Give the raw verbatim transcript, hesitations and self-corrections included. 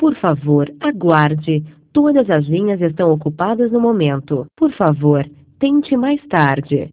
Por favor, aguarde. Todas as linhas estão ocupadas no momento. Por favor, tente mais tarde.